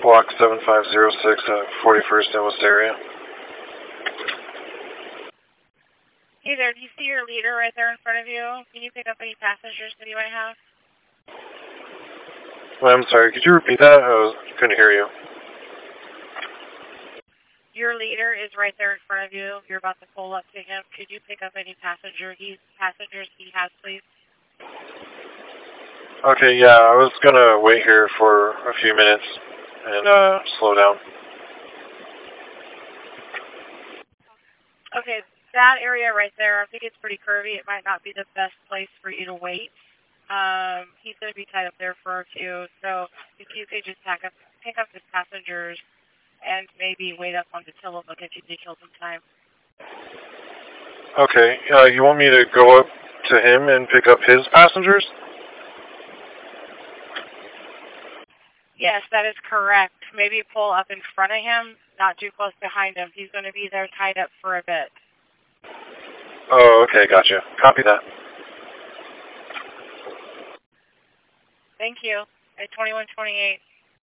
block 7506 at 41st in West area. Hey there, do you see your leader right there in front of you? Can you pick up any passengers that you might have? I'm sorry, could you repeat that? I couldn't hear you. Your leader is right there in front of you. You're about to pull up to him. Could you pick up any passengers he has, please? Okay, yeah, I was gonna wait here for a few minutes and slow down. Okay, that area right there, I think it's pretty curvy. It might not be the best place for you to wait. He's going to be tied up there for a few, so if you could just pick up his passengers and maybe wait up on the tiller, will get you to kill some time. Okay, you want me to go up to him and pick up his passengers? Yes, that is correct. Maybe pull up in front of him, not too close behind him. He's going to be there tied up for a bit. Oh, okay, gotcha. Copy that. Thank you. At 2128.